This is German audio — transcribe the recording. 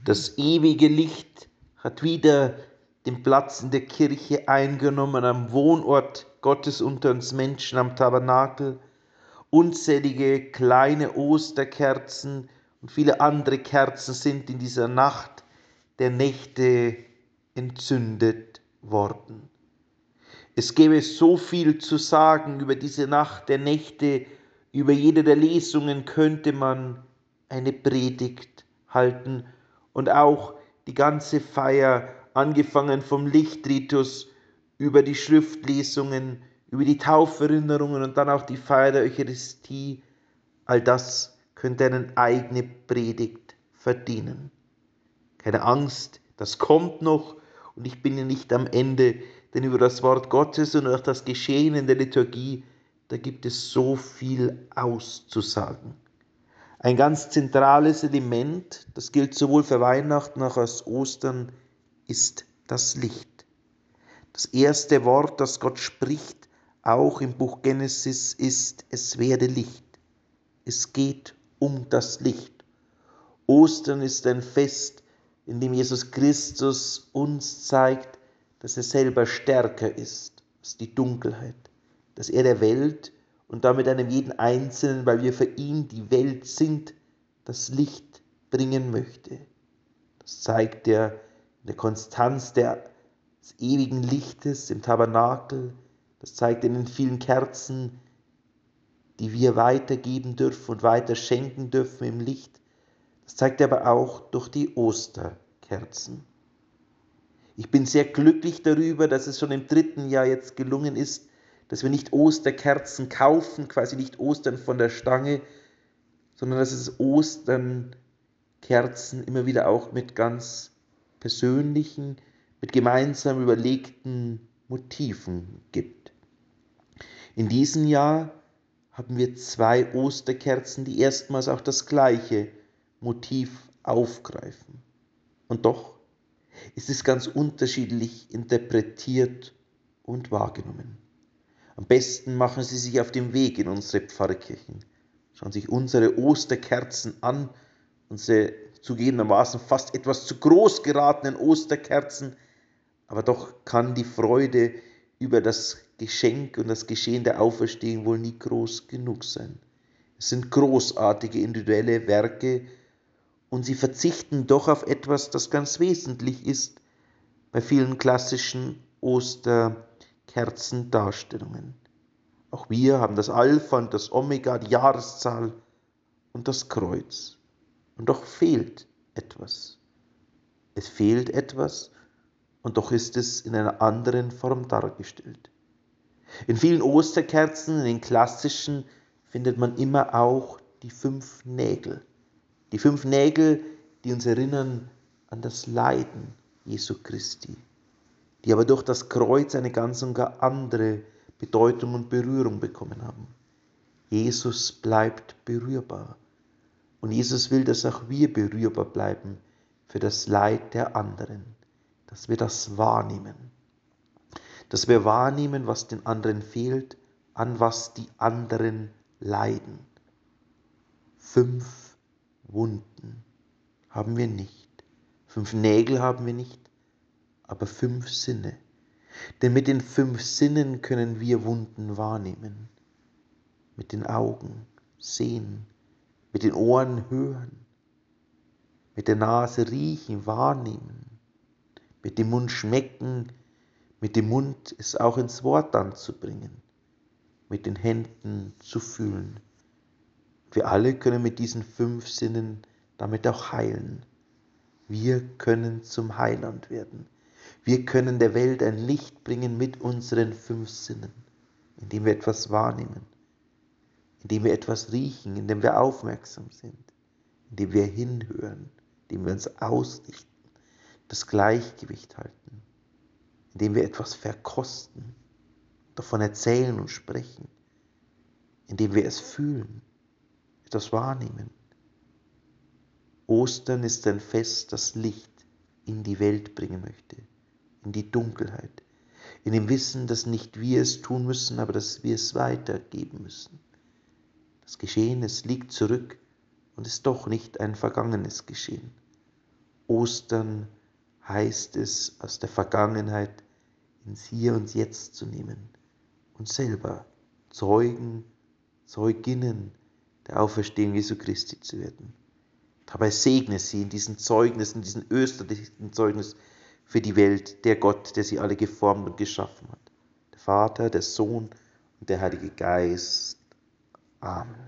Das ewige Licht hat wieder den Platz in der Kirche eingenommen, am Wohnort Gottes unter uns Menschen, am Tabernakel. Unzählige kleine Osterkerzen und viele andere Kerzen sind in dieser Nacht der Nächte entzündet worden. Es gäbe so viel zu sagen über diese Nacht der Nächte. Über jede der Lesungen könnte man eine Predigt halten und auch die ganze Feier, angefangen vom Lichtritus über die Schriftlesungen, über die Tauferinnerungen und dann auch die Feier der Eucharistie, all das könnte eine eigene Predigt verdienen. Keine Angst, das kommt noch und ich bin ja nicht am Ende, denn über das Wort Gottes und auch das Geschehen in der Liturgie, da gibt es so viel auszusagen. Ein ganz zentrales Element, das gilt sowohl für Weihnachten als auch als Ostern, ist das Licht. Das erste Wort, das Gott spricht, auch im Buch Genesis, ist: Es werde Licht. Es geht um das Licht. Ostern ist ein Fest, in dem Jesus Christus uns zeigt, dass er selber stärker ist als die Dunkelheit, dass er der Welt und damit einem jeden Einzelnen, weil wir für ihn die Welt sind, das Licht bringen möchte. Das zeigt er in der Konstanz des ewigen Lichtes im Tabernakel, das zeigt er in den vielen Kerzen, die wir weitergeben dürfen und weiter schenken dürfen im Licht. Das zeigt er aber auch durch die Osterkerzen. Ich bin sehr glücklich darüber, dass es schon im 3. Jahr jetzt gelungen ist, dass wir nicht Osterkerzen kaufen, quasi nicht Ostern von der Stange, sondern dass es Osternkerzen immer wieder auch mit ganz persönlichen, mit gemeinsam überlegten Motiven gibt. In diesem Jahr haben wir 2 Osterkerzen, die erstmals auch das gleiche Motiv aufgreifen. Und doch ist es ganz unterschiedlich interpretiert und wahrgenommen. Am besten machen Sie sich auf den Weg in unsere Pfarrkirchen, schauen sich unsere Osterkerzen an, unsere zugegebenermaßen fast etwas zu groß geratenen Osterkerzen, aber doch kann die Freude über das Geschenk und das Geschehen der Auferstehung wohl nie groß genug sein. Es sind großartige individuelle Werke und sie verzichten doch auf etwas, das ganz wesentlich ist bei vielen klassischen Osterkerzendarstellungen. Auch wir haben das Alpha und das Omega, die Jahreszahl und das Kreuz. Und doch fehlt etwas. Es fehlt etwas und doch ist es in einer anderen Form dargestellt. In vielen Osterkerzen, in den klassischen, findet man immer auch die 5 Nägel. Die 5 Nägel, die uns erinnern an das Leiden Jesu Christi, die aber durch das Kreuz eine ganz und gar andere Bedeutung und Berührung bekommen haben. Jesus bleibt berührbar. Und Jesus will, dass auch wir berührbar bleiben für das Leid der anderen, dass wir das wahrnehmen. Dass wir wahrnehmen, was den anderen fehlt, an was die anderen leiden. 5 Wunden haben wir nicht. 5 Nägel haben wir nicht, aber 5 Sinne. Denn mit den 5 Sinnen können wir Wunden wahrnehmen. Mit den Augen sehen, mit den Ohren hören, mit der Nase riechen, wahrnehmen, mit dem Mund schmecken, mit dem Mund es auch ins Wort anzubringen, mit den Händen zu fühlen. Wir alle können mit diesen 5 Sinnen damit auch heilen. Wir können zum Heiland werden. Wir können der Welt ein Licht bringen mit unseren 5 Sinnen, indem wir etwas wahrnehmen, indem wir etwas riechen, indem wir aufmerksam sind, indem wir hinhören, indem wir uns ausrichten, das Gleichgewicht halten, indem wir etwas verkosten, davon erzählen und sprechen, indem wir es fühlen, etwas wahrnehmen. Ostern ist ein Fest, das Licht in die Welt bringen möchte, in die Dunkelheit, in dem Wissen, dass nicht wir es tun müssen, aber dass wir es weitergeben müssen. Das Geschehen, es liegt zurück und ist doch nicht ein vergangenes Geschehen. Ostern heißt es, aus der Vergangenheit ins Hier und Jetzt zu nehmen und selber Zeugen, Zeuginnen der Auferstehung Jesu Christi zu werden. Dabei segne sie in diesen Zeugnissen, in diesem österlichen Zeugnis für die Welt, der Gott, der sie alle geformt und geschaffen hat. Der Vater, der Sohn und der Heilige Geist. Amen.